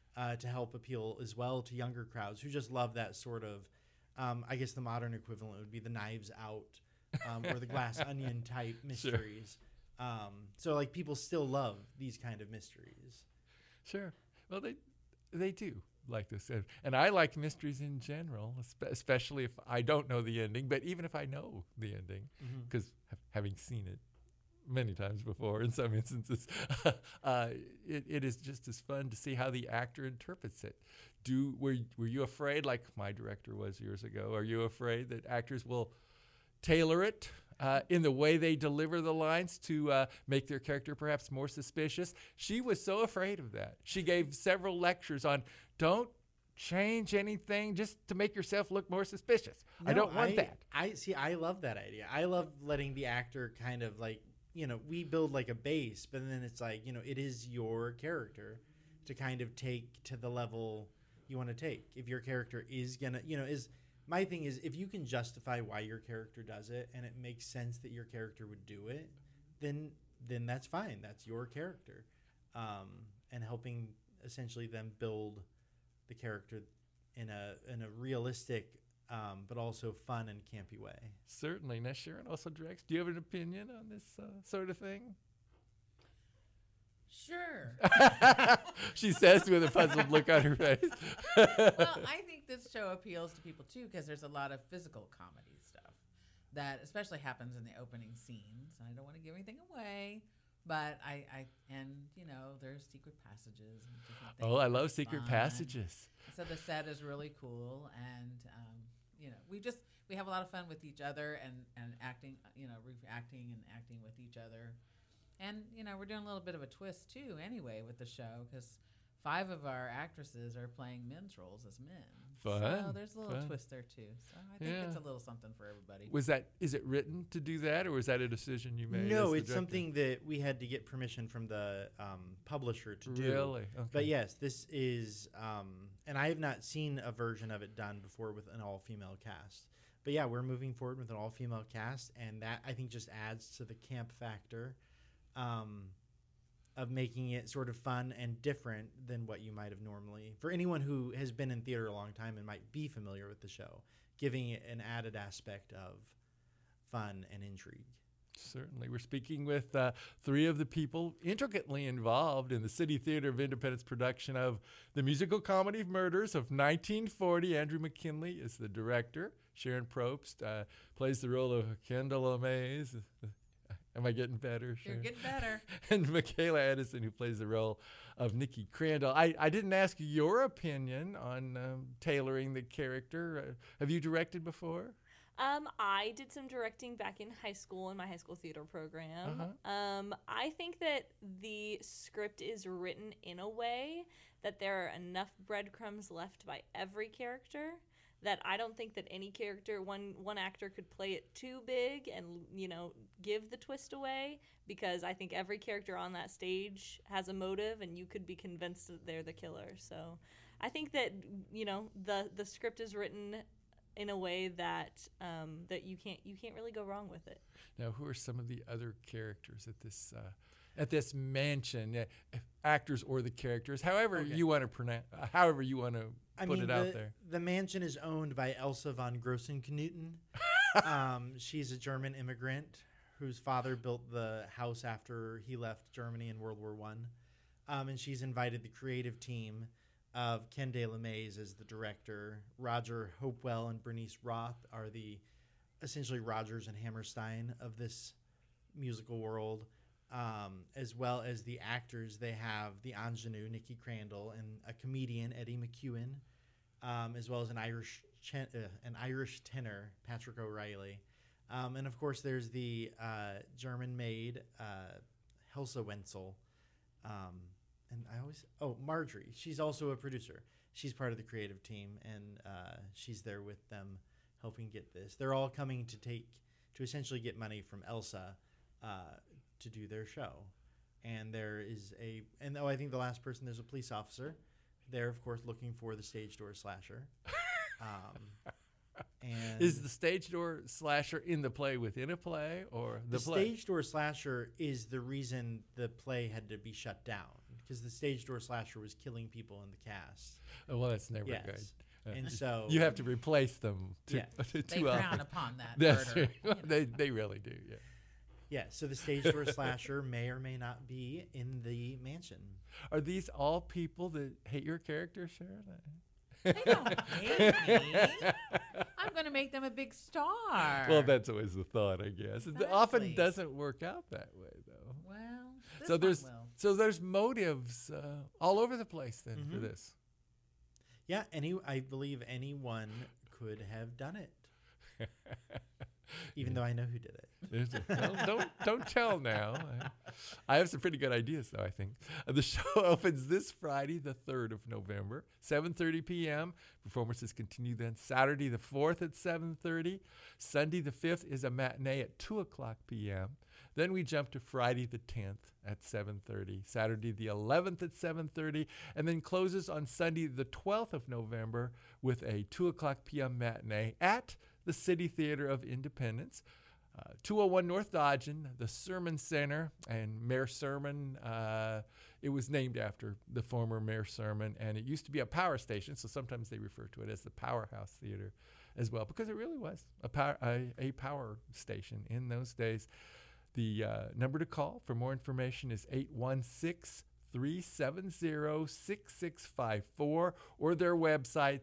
to help appeal as well to younger crowds who just love that sort of, I guess the modern equivalent would be the Knives Out or the Glass Onion type mysteries. So like people still love these kind of mysteries. Sure. Well, they do like this. And I like mysteries in general, especially if I don't know the ending, but even if I know the ending, because having seen it many times before in some instances, it is just as fun to see how the actor interprets it. Were you afraid, like my director was years ago, are you afraid that actors will tailor it in the way they deliver the lines to make their character perhaps more suspicious? She was so afraid of that. She gave several lectures on don't change anything just to make yourself look more suspicious. I don't want that. I love that idea. I love letting the actor kind of like, we build like a base, but then it's like, it is your character to kind of take to the level you want to take. If your character is going to, my thing is if you can justify why your character does it and it makes sense that your character would do it, then that's fine. That's your character. And helping essentially them build the character in a realistic but also fun and campy way. Certainly. Now, Sharon also directs. Do you have an opinion on this sort of thing? Sure. She says with a puzzled look on her face. Well, I think this show appeals to people too because there's a lot of physical comedy stuff that especially happens in the opening scenes. I don't want to give anything away, but there's secret passages and different things. Oh, I love secret passages. So the set is really cool, and we have a lot of fun with each other and acting, reacting and acting with each other. And, we're doing a little bit of a twist, too, anyway, with the show, because 5 of our actresses are playing men's roles as men. Fun. So there's a little twist there, too. So I think it's a little something for everybody. Is it written to do that, or was that a decision you made? No, it's something that we had to get permission from the publisher to do. Really? Okay. But yes, this is, and I have not seen a version of it done before with an all-female cast. But yeah, we're moving forward with an all-female cast, and that, I think, just adds to the camp factor of making it sort of fun and different than what you might have normally. For anyone who has been in theater a long time and might be familiar with the show, giving it an added aspect of fun and intrigue. Certainly. We're speaking with 3 of the people intricately involved in the City Theater of Independence production of the musical comedy Murders of 1940. Andrew McKinley is the director. Sharon Probst plays the role of Kendall O'Mays. Am I getting better? You're getting better. And Michaela Edison, who plays the role of Nikki Crandall. I didn't ask your opinion on tailoring the character. Have you directed before? I did some directing back in high school in my high school theater program. I think that the script is written in a way that there are enough breadcrumbs left by every character that I don't think that any character, one actor could play it too big and, give the twist away, because I think every character on that stage has a motive and you could be convinced that they're the killer. So I think that, the script is written in a way that that you can't really go wrong with it. Now, who are some of the other characters at this mansion, actors or the characters, however you want to pronounce, however you want to put it out there? The mansion is owned by Elsa von Grossenknuten. She's a German immigrant whose father built the house after he left Germany in World War I. And she's invited the creative team of Ken De La Maze as the director. Roger Hopewell and Bernice Roth are the essentially Rodgers and Hammerstein of this musical world. As well as the actors, they have the ingenue, Nikki Crandall, and a comedian, Eddie McEwen, as well as an Irish tenor, Patrick O'Reilly. And of course, there's the German maid, Helsa Wenzel. And Marjorie. She's also a producer. She's part of the creative team, and she's there with them helping get this. They're all coming to essentially get money from Elsa to do their show. And there is I think the last person, there's a police officer. They're, of course, looking for the stage door slasher. And is the stage door slasher in the play within a play, or the play? Stage door slasher is the reason the play had to be shut down, because the stage door slasher was killing people in the cast. Oh, well, that's never Yes. good. And so you have to replace them. Yeah. Too They frown often. upon that That's murder. true. They really do. Yeah. Yeah, so the stage door slasher may or may not be in the mansion. Are these all people that hate your character, Sharon? They don't hate me. I'm going to make them a big star. Well, that's always the thought, I guess. It often doesn't work out that way, though. Well, this so there's one will. so there's motives all over the place then for this. Yeah, I believe anyone could have done it. Even though I know who did it. Don't tell now. I have some pretty good ideas, though, I think. The show opens this Friday, the 3rd of November, 7:30 p.m. Performances continue then Saturday the 4th at 7:30. Sunday the 5th is a matinee at 2 o'clock p.m. Then we jump to Friday the 10th at 7:30, Saturday the 11th at 7:30, and then closes on Sunday the 12th of November with a 2 o'clock p.m. matinee at the City Theater of Independence. 201 North Dodgen, the Sermon Center, and Mayor Sermon. It was named after the former Mayor Sermon, and it used to be a power station, so sometimes they refer to it as the Powerhouse Theater as well, because it really was a power station in those days. The number to call for more information is 816-370-6654 or their website,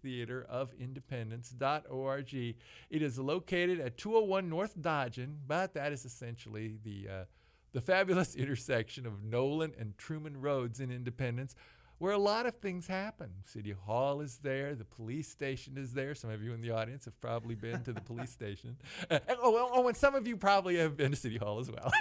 citytheaterofindependence.org. It is located at 201 North Dodgen, but that is essentially the fabulous intersection of Nolan and Truman Roads in Independence, where a lot of things happen. City Hall is there. The police station is there. Some of you in the audience have probably been to the police station. And some of you probably have been to City Hall as well.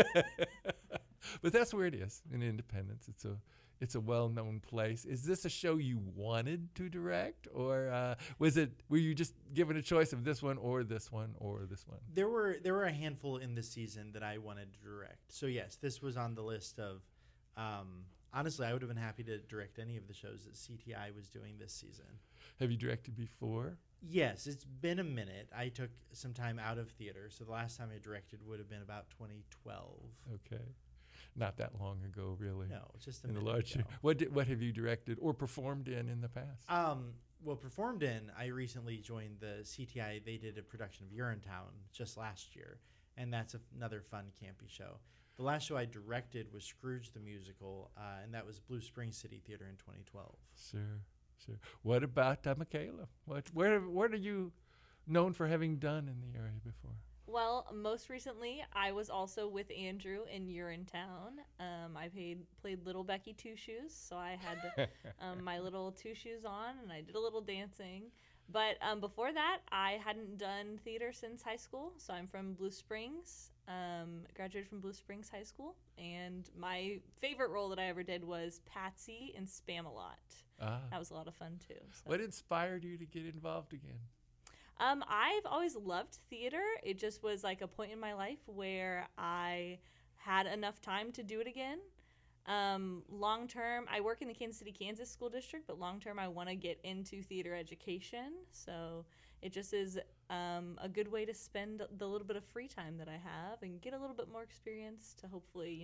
But that's where it is in Independence. It's a well-known place. Is this a show you wanted to direct, or were you just given a choice of this one or this one or this one? There were a handful in this season that I wanted to direct. So yes, this was on the list of. Honestly, I would have been happy to direct any of the shows that CTI was doing this season. Have you directed before? Yes, it's been a minute. I took some time out of theater, so the last time I directed would have been about 2012. Okay. Not that long ago, really. No, just a in minute the large. ago. What have you directed or performed in the past? Well, performed in, I recently joined the CTI. They did a production of Urinetown just last year, and that's another fun, campy show. The last show I directed was Scrooge the Musical, and that was Blue Springs City Theater in 2012. Sure. What about Michaela? Where are you known for having done in the area before? Well, most recently, I was also with Andrew in Urinetown. I played Little Becky Two Shoes, so I had my little two shoes on, and I did a little dancing. But before that, I hadn't done theater since high school, so I'm from Blue Springs. Graduated from Blue Springs High School, and my favorite role that I ever did was Patsy in Spamalot. That was a lot of fun too. So. What inspired you to get involved again? I've always loved theater. It just was like a point in my life where I had enough time to do it again. Long term, I work in the Kansas City, Kansas school district, but long term, I want to get into theater education. So it just is a good way to spend the little bit of free time that I have and get a little bit more experience to hopefully,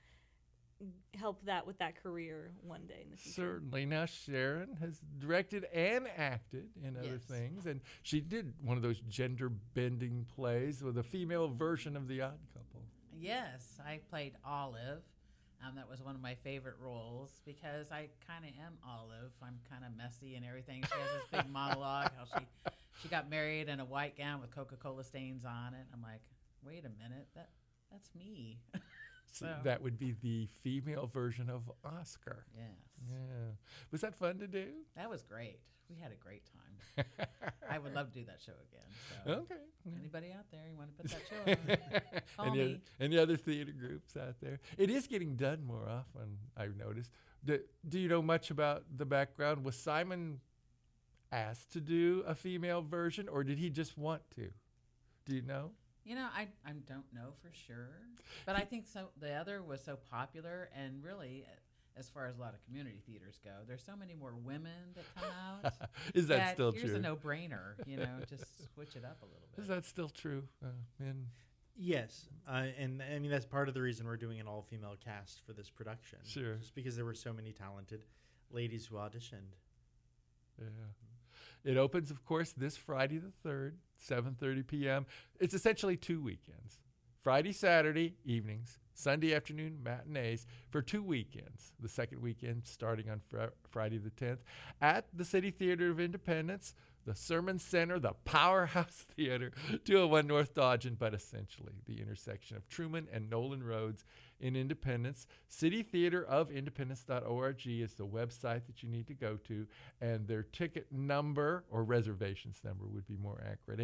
help that with that career one day in the future. Certainly. Now, Sharon has directed and acted in other things, and she did one of those gender-bending plays with a female version of The Odd Couple. Yes, I played Olive. That was one of my favorite roles because I kind of am Olive. I'm kind of messy and everything. She has this big monologue how she got married in a white gown with Coca-Cola stains on it. I'm like, wait a minute, that's me. So that would be the female version of Oscar. Yes. Yeah. Was that fun to do? That was great. We had a great time. I would love to do that show again. So okay. Anybody out there, you want to put that show on? Call me. Any other theater groups out there? It is getting done more often, I've noticed. Do you know much about the background? Was Simon asked to do a female version, or did he just want to? Do you know? I don't know for sure, but I think so. The other was so popular, and really, as far as a lot of community theaters go, there's so many more women that come out. Is that still here's true? Here's a no-brainer, just switch it up a little bit. Is that still true? Yes, and I mean that's part of the reason we're doing an all-female cast for this production. Sure. Just because there were so many talented ladies who auditioned. Yeah. It opens, of course, this Friday the 3rd, 7:30 p.m. It's essentially 2 weekends. Friday, Saturday evenings, Sunday afternoon matinees for 2 weekends. The second weekend starting on Friday the 10th at the City Theater of Independence, the Sermon Center, the Powerhouse Theater, 201 North Dodgen, but essentially the intersection of Truman and Nolan Roads in Independence. citytheaterofindependence.org is the website that you need to go to, and their ticket number, or reservations number would be more accurate,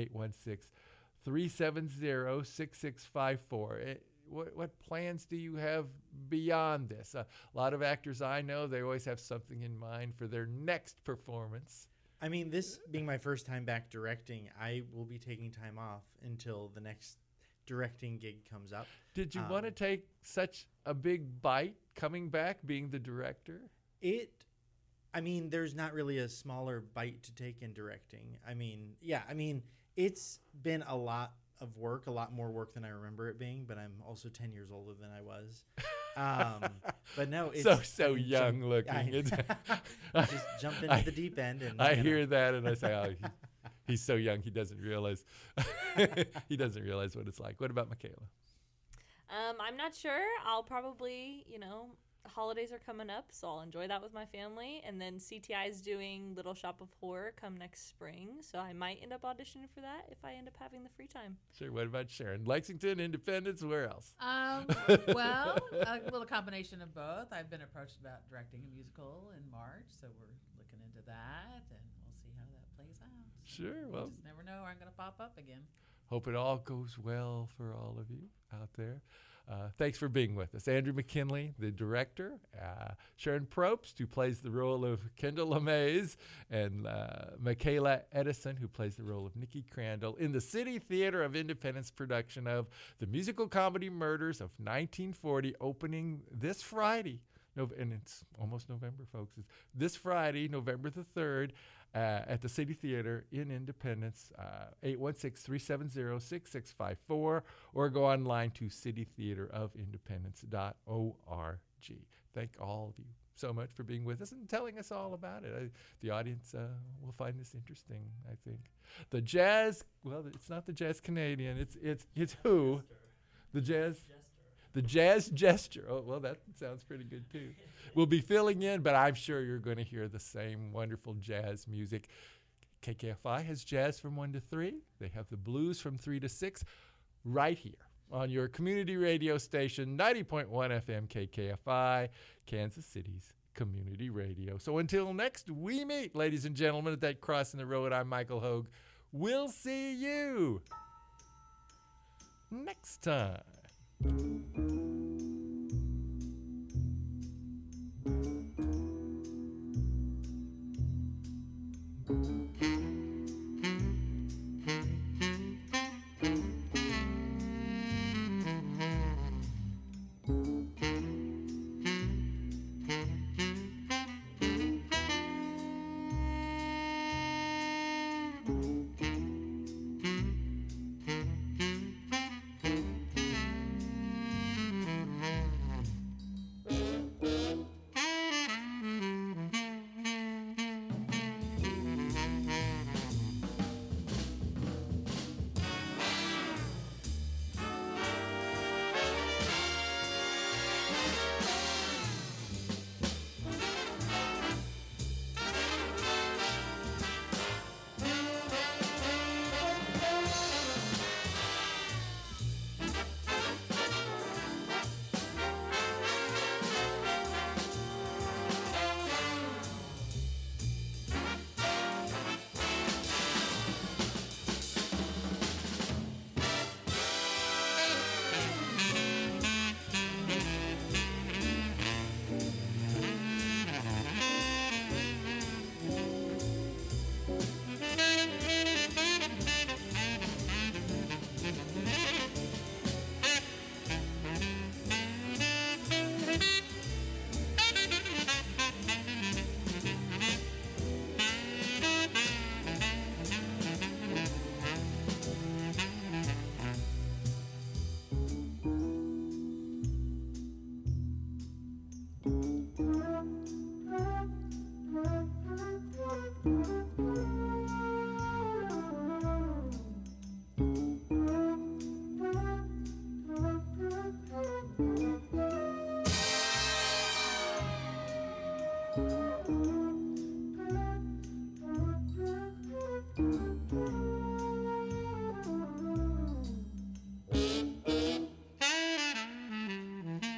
816-370-6654. What plans do you have beyond this? A lot of actors I know, they always have something in mind for their next performance. I mean, this being my first time back directing, I will be taking time off until the next directing gig comes up. Did you want to take such a big bite coming back, being the director? I mean, there's not really a smaller bite to take in directing. I mean, it's been a lot of work, a lot more work than I remember it being, but I'm also 10 years older than I was. But no, it's so young looking. Just jump into the deep end. And I hear that and I say, oh, he's so young, he doesn't realize what it's like. What about Michaela? I'm not sure. I'll probably, holidays are coming up, so I'll enjoy that with my family. And then CTI is doing Little Shop of Horror come next spring, so I might end up auditioning for that if I end up having the free time. Sure. What about Sharon? Lexington, Independence, where else? Well, a little combination of both. I've been approached about directing a musical in March, so we're looking into that, and we'll see how that plays out. Sure. Well, you just never know where I'm going to pop up again. Hope it all goes well for all of you out there. Thanks for being with us. Andrew McKinley, the director, Sharon Probst, who plays the role of Kendall LeMays, and Michaela Edison, who plays the role of Nikki Crandall in the City Theater of Independence production of the musical comedy Murders of 1940, opening this Friday. And it's almost November, folks. It's this Friday, November the 3rd, at the City Theater in Independence, 816-370-6654, or go online to citytheaterofindependence.org. Thank all of you so much for being with us and telling us all about it. The audience will find this interesting, I think. The jazz, well, it's not the Jazz Canadian. It's who? The Jazz... The Jazz Gesture. Oh, well, that sounds pretty good, too. We'll be filling in, but I'm sure you're going to hear the same wonderful jazz music. KKFI has jazz from 1 to 3. They have the blues from 3 to 6 right here on your community radio station, 90.1 FM KKFI, Kansas City's community radio. So until next we meet, ladies and gentlemen, at that cross in the road, I'm Michael Hogue. We'll see you next time.